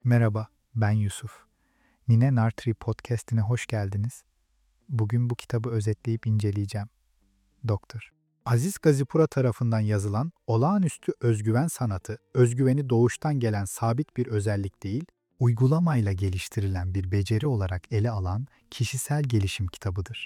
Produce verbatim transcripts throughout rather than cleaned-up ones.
Merhaba, ben Yusuf. Nine Nartri Podcast'ine hoş geldiniz. Bugün bu kitabı özetleyip inceleyeceğim. Doktor. Aziz Gazipura tarafından yazılan olağanüstü özgüven sanatı, özgüveni doğuştan gelen sabit bir özellik değil, uygulamayla geliştirilen bir beceri olarak ele alan kişisel gelişim kitabıdır.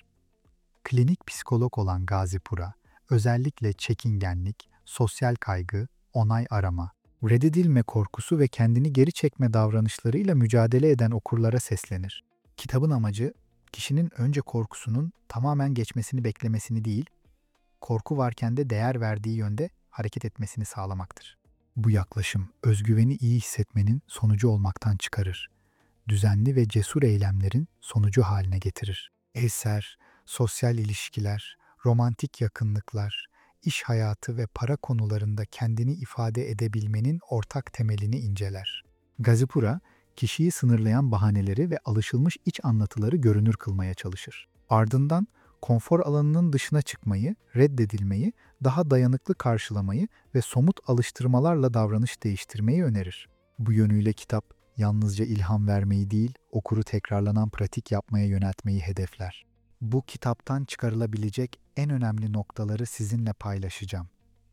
Klinik psikolog olan Gazipura, özellikle çekingenlik, sosyal kaygı, onay arama, reddedilme korkusu ve kendini geri çekme davranışlarıyla mücadele eden okurlara seslenir. Kitabın amacı, kişinin önce korkusunun tamamen geçmesini beklemesini değil, korku varken de değer verdiği yönde hareket etmesini sağlamaktır. Bu yaklaşım, özgüveni iyi hissetmenin sonucu olmaktan çıkarır. Düzenli ve cesur eylemlerin sonucu haline getirir. Eser, sosyal ilişkiler, romantik yakınlıklar, iş hayatı ve para konularında kendini ifade edebilmenin ortak temelini inceler. Gazipura, kişiyi sınırlayan bahaneleri ve alışılmış iç anlatıları görünür kılmaya çalışır. Ardından konfor alanının dışına çıkmayı, reddedilmeyi, daha dayanıklı karşılamayı ve somut alıştırmalarla davranış değiştirmeyi önerir. Bu yönüyle kitap, yalnızca ilham vermeyi değil, okuru tekrarlanan pratik yapmaya yöneltmeyi hedefler. Bu kitaptan çıkarılabilecek en önemli noktaları sizinle paylaşacağım.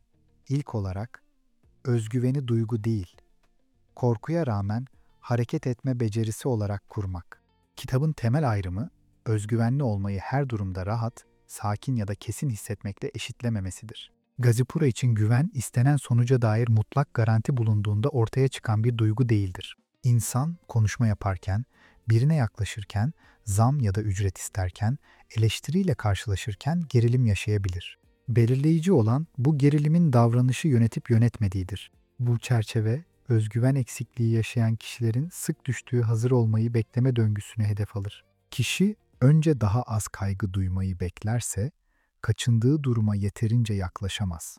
İlk olarak, özgüveni duygu değil, korkuya rağmen hareket etme becerisi olarak kurmak. Kitabın temel ayrımı, özgüvenli olmayı her durumda rahat, sakin ya da kesin hissetmekle eşitlememesidir. Gazipura için güven, istenen sonuca dair mutlak garanti bulunduğunda ortaya çıkan bir duygu değildir. İnsan, konuşma yaparken, birine yaklaşırken, zam ya da ücret isterken, eleştiriyle karşılaşırken gerilim yaşayabilir. Belirleyici olan bu gerilimin davranışı yönetip yönetmediğidir. Bu çerçeve, özgüven eksikliği yaşayan kişilerin sık düştüğü hazır olmayı bekleme döngüsünü hedef alır. Kişi önce daha az kaygı duymayı beklerse, kaçındığı duruma yeterince yaklaşamaz.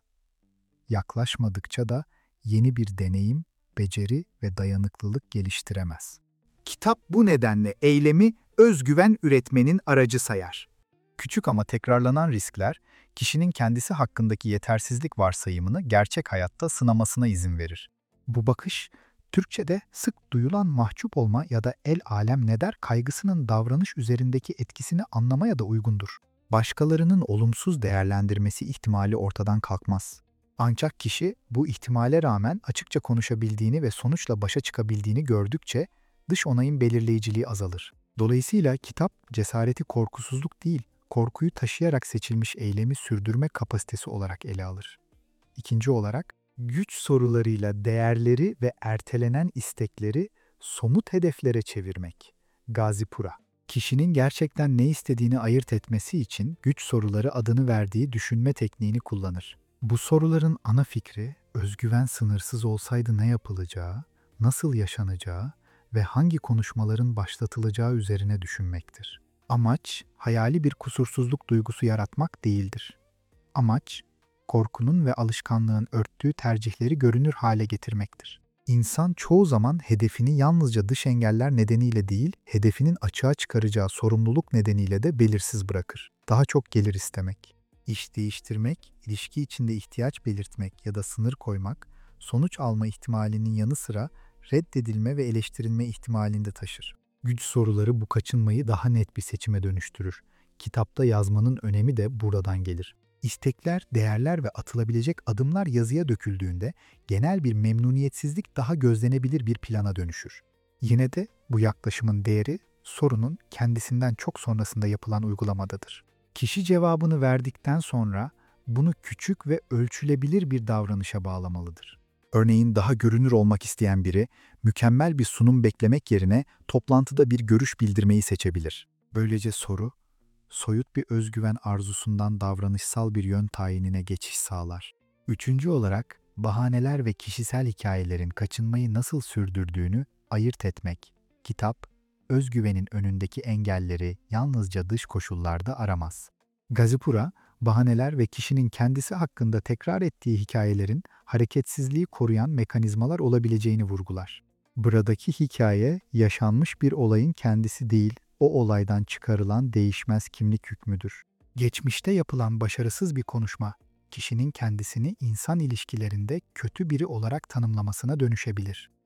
Yaklaşmadıkça da yeni bir deneyim, beceri ve dayanıklılık geliştiremez. Kitap bu nedenle eylemi özgüven üretmenin aracı sayar. Küçük ama tekrarlanan riskler, kişinin kendisi hakkındaki yetersizlik varsayımını gerçek hayatta sınamasına izin verir. Bu bakış, Türkçe'de sık duyulan mahcup olma ya da el alem ne der kaygısının davranış üzerindeki etkisini anlamaya da uygundur. Başkalarının olumsuz değerlendirmesi ihtimali ortadan kalkmaz. Ancak kişi bu ihtimale rağmen açıkça konuşabildiğini ve sonuçla başa çıkabildiğini gördükçe dış onayın belirleyiciliği azalır. Dolayısıyla kitap cesareti korkusuzluk değil, korkuyu taşıyarak seçilmiş eylemi sürdürme kapasitesi olarak ele alır. İkinci olarak, güç sorularıyla değerleri ve ertelenen istekleri somut hedeflere çevirmek. Gazipura, kişinin gerçekten ne istediğini ayırt etmesi için güç soruları adını verdiği düşünme tekniğini kullanır. Bu soruların ana fikri, özgüven sınırsız olsaydı ne yapılacağı, nasıl yaşanacağı ve hangi konuşmaların başlatılacağı üzerine düşünmektir. Amaç, hayali bir kusursuzluk duygusu yaratmak değildir. Amaç, korkunun ve alışkanlığın örttüğü tercihleri görünür hale getirmektir. İnsan çoğu zaman hedefini yalnızca dış engeller nedeniyle değil, hedefinin açığa çıkaracağı sorumluluk nedeniyle de belirsiz bırakır. Daha çok gelir istemek, iş değiştirmek, ilişki içinde ihtiyaç belirtmek ya da sınır koymak, sonuç alma ihtimalinin yanı sıra reddedilme ve eleştirilme ihtimalini de taşır. Güç soruları bu kaçınmayı daha net bir seçime dönüştürür. Kitapta yazmanın önemi de buradan gelir. İstekler, değerler ve atılabilecek adımlar yazıya döküldüğünde genel bir memnuniyetsizlik daha gözlenebilir bir plana dönüşür. Yine de bu yaklaşımın değeri sorunun kendisinden çok sonrasında yapılan uygulamadadır. Kişi cevabını verdikten sonra bunu küçük ve ölçülebilir bir davranışa bağlamalıdır. Örneğin daha görünür olmak isteyen biri, mükemmel bir sunum beklemek yerine toplantıda bir görüş bildirmeyi seçebilir. Böylece soru, soyut bir özgüven arzusundan davranışsal bir yön tayinine geçiş sağlar. Üçüncü olarak, bahaneler ve kişisel hikayelerin kaçınmayı nasıl sürdürdüğünü ayırt etmek. Kitap, özgüvenin önündeki engelleri yalnızca dış koşullarda aramaz. Gazipura, bahaneler ve kişinin kendisi hakkında tekrar ettiği hikayelerin hareketsizliği koruyan mekanizmalar olabileceğini vurgular. Buradaki hikaye, yaşanmış bir olayın kendisi değil, o olaydan çıkarılan değişmez kimlik hükmüdür. Geçmişte yapılan başarısız bir konuşma, kişinin kendisini insan ilişkilerinde kötü biri olarak tanımlamasına dönüşebilir.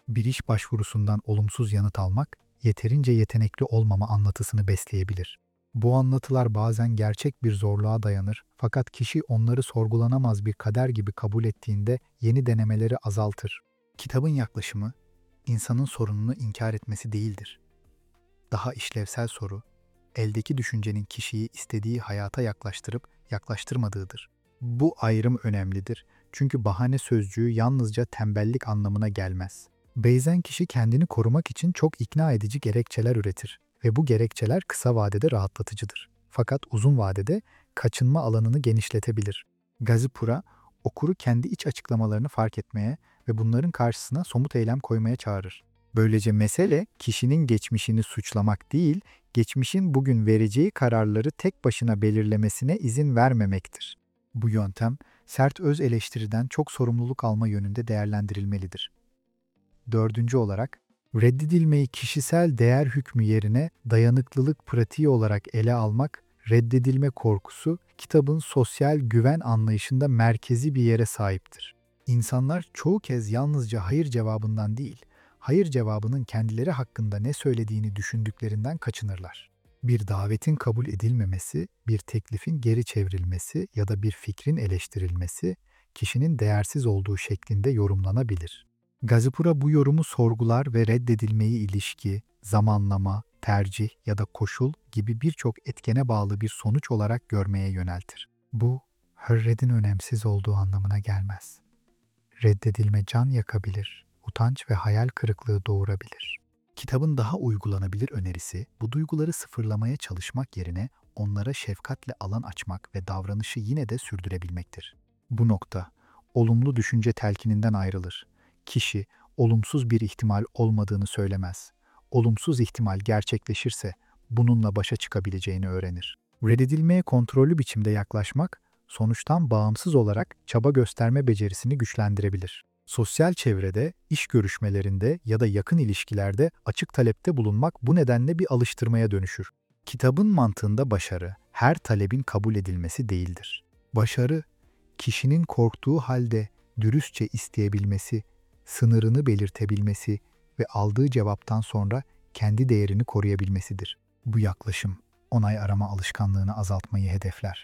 Bir iş başvurusundan olumsuz yanıt almak, yeterince yetenekli olmama anlatısını besleyebilir. Bu anlatılar bazen gerçek bir zorluğa dayanır, fakat kişi onları sorgulanamaz bir kader gibi kabul ettiğinde yeni denemeleri azaltır. Kitabın yaklaşımı, insanın sorununu inkar etmesi değildir. Daha işlevsel soru, eldeki düşüncenin kişiyi istediği hayata yaklaştırıp yaklaştırmadığıdır. Bu ayrım önemlidir, çünkü bahane sözcüğü yalnızca tembellik anlamına gelmez. Bazen kişi kendini korumak için çok ikna edici gerekçeler üretir ve bu gerekçeler kısa vadede rahatlatıcıdır. Fakat uzun vadede kaçınma alanını genişletebilir. Gazipura, okuru kendi iç açıklamalarını fark etmeye ve bunların karşısına somut eylem koymaya çağırır. Böylece mesele kişinin geçmişini suçlamak değil, geçmişin bugün vereceği kararları tek başına belirlemesine izin vermemektir. Bu yöntem, sert öz eleştiriden çok sorumluluk alma yönünde değerlendirilmelidir. Dördüncü olarak, reddedilmeyi kişisel değer hükmü yerine dayanıklılık pratiği olarak ele almak, reddedilme korkusu, kitabın sosyal güven anlayışında merkezi bir yere sahiptir. İnsanlar çoğu kez yalnızca hayır cevabından değil, hayır cevabının kendileri hakkında ne söylediğini düşündüklerinden kaçınırlar. Bir davetin kabul edilmemesi, bir teklifin geri çevrilmesi ya da bir fikrin eleştirilmesi, kişinin değersiz olduğu şeklinde yorumlanabilir. Gazipura bu yorumu sorgular ve reddedilmeyi ilişki, zamanlama, tercih ya da koşul gibi birçok etkene bağlı bir sonuç olarak görmeye yöneltir. Bu, hürretin önemsiz olduğu anlamına gelmez. Reddedilme can yakabilir, utanç ve hayal kırıklığı doğurabilir. Kitabın daha uygulanabilir önerisi, bu duyguları sıfırlamaya çalışmak yerine onlara şefkatle alan açmak ve davranışı yine de sürdürebilmektir. Bu nokta, olumlu düşünce telkininden ayrılır. Kişi, olumsuz bir ihtimal olmadığını söylemez. Olumsuz ihtimal gerçekleşirse bununla başa çıkabileceğini öğrenir. Reddedilmeye kontrollü biçimde yaklaşmak, sonuçtan bağımsız olarak çaba gösterme becerisini güçlendirebilir. Sosyal çevrede, iş görüşmelerinde ya da yakın ilişkilerde açık talepte bulunmak bu nedenle bir alıştırmaya dönüşür. Kitabın mantığında başarı, her talebin kabul edilmesi değildir. Başarı, kişinin korktuğu halde dürüstçe isteyebilmesi, sınırını belirtebilmesi ve aldığı cevaptan sonra kendi değerini koruyabilmesidir. Bu yaklaşım, onay arama alışkanlığını azaltmayı hedefler.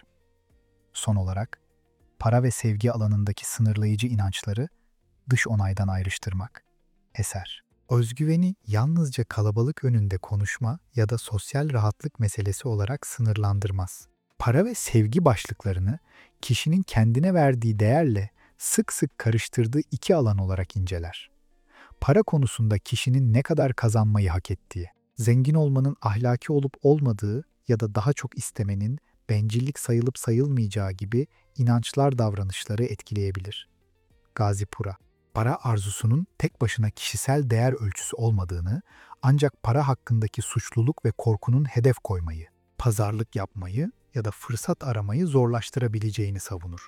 Son olarak, para ve sevgi alanındaki sınırlayıcı inançları dış onaydan ayrıştırmak. Eser. Özgüveni yalnızca kalabalık önünde konuşma ya da sosyal rahatlık meselesi olarak sınırlandırmaz. Para ve sevgi başlıklarını kişinin kendine verdiği değerle sık sık karıştırdığı iki alan olarak inceler. Para konusunda kişinin ne kadar kazanmayı hak ettiği, zengin olmanın ahlaki olup olmadığı ya da daha çok istemenin bencillik sayılıp sayılmayacağı gibi inançlar davranışları etkileyebilir. Gazipura, para arzusunun tek başına kişisel değer ölçüsü olmadığını, ancak para hakkındaki suçluluk ve korkunun hedef koymayı, pazarlık yapmayı ya da fırsat aramayı zorlaştırabileceğini savunur.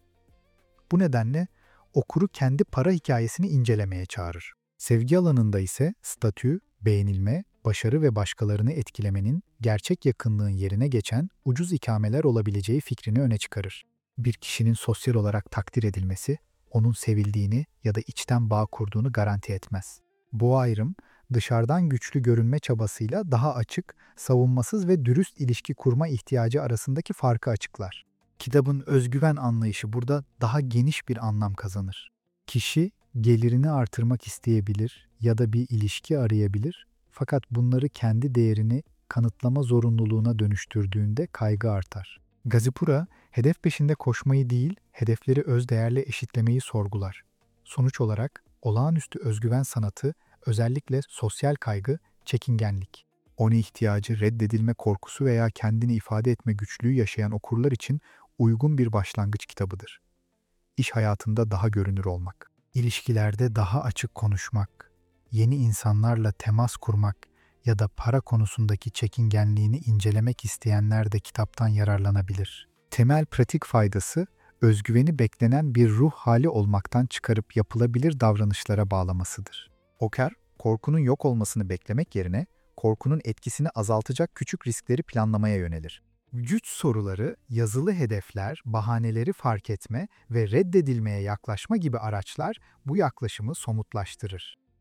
Bu nedenle okuru kendi para hikayesini incelemeye çağırır. Sevgi alanında ise statü, beğenilme, başarı ve başkalarını etkilemenin gerçek yakınlığın yerine geçen ucuz ikameler olabileceği fikrini öne çıkarır. Bir kişinin sosyal olarak takdir edilmesi, onun sevildiğini ya da içten bağ kurduğunu garanti etmez. Bu ayrım, dışarıdan güçlü görünme çabasıyla daha açık, savunmasız ve dürüst ilişki kurma ihtiyacı arasındaki farkı açıklar. Kitabın özgüven anlayışı burada daha geniş bir anlam kazanır. Kişi gelirini artırmak isteyebilir ya da bir ilişki arayabilir, fakat bunları kendi değerini kanıtlama zorunluluğuna dönüştürdüğünde kaygı artar. Gazipura, hedef peşinde koşmayı değil, hedefleri özdeğerle eşitlemeyi sorgular. Sonuç olarak, olağanüstü özgüven sanatı, özellikle sosyal kaygı, çekingenlik, ona ihtiyacı, reddedilme korkusu veya kendini ifade etme güçlüğü yaşayan okurlar için uygun bir başlangıç kitabıdır. İş hayatında daha görünür olmak, ilişkilerde daha açık konuşmak, yeni insanlarla temas kurmak ya da para konusundaki çekingenliğini incelemek isteyenler de kitaptan yararlanabilir. Temel pratik faydası, özgüveni beklenen bir ruh hali olmaktan çıkarıp yapılabilir davranışlara bağlamasıdır. Oker, korkunun yok olmasını beklemek yerine, korkunun etkisini azaltacak küçük riskleri planlamaya yönelir. Güç soruları, yazılı hedefler, bahaneleri fark etme ve reddedilmeye yaklaşma gibi araçlar bu yaklaşımı somutlaştırır.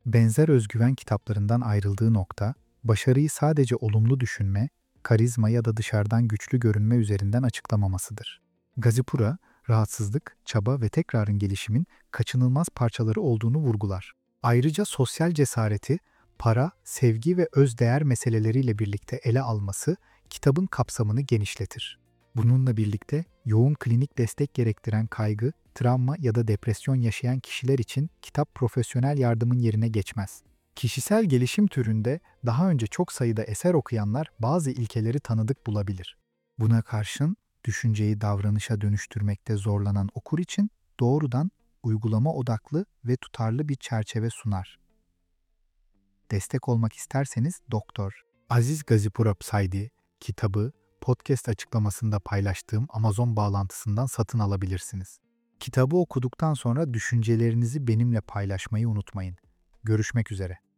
Benzer özgüven kitaplarından ayrıldığı nokta, başarıyı sadece olumlu düşünme, karizma ya da dışarıdan güçlü görünme üzerinden açıklamamasıdır. Gazipura, rahatsızlık, çaba ve tekrarın gelişimin kaçınılmaz parçaları olduğunu vurgular. Ayrıca sosyal cesareti, para, sevgi ve özdeğer meseleleriyle birlikte ele alması kitabın kapsamını genişletir. Bununla birlikte yoğun klinik destek gerektiren kaygı, travma ya da depresyon yaşayan kişiler için kitap profesyonel yardımın yerine geçmez. Kişisel gelişim türünde daha önce çok sayıda eser okuyanlar bazı ilkeleri tanıdık bulabilir. Buna karşın düşünceyi davranışa dönüştürmekte zorlanan okur için doğrudan uygulama odaklı ve tutarlı bir çerçeve sunar. Destek olmak isterseniz Doktor Aziz Gazipura Psaidi kitabı podcast açıklamasında paylaştığım Amazon bağlantısından satın alabilirsiniz. Kitabı okuduktan sonra düşüncelerinizi benimle paylaşmayı unutmayın. Görüşmek üzere.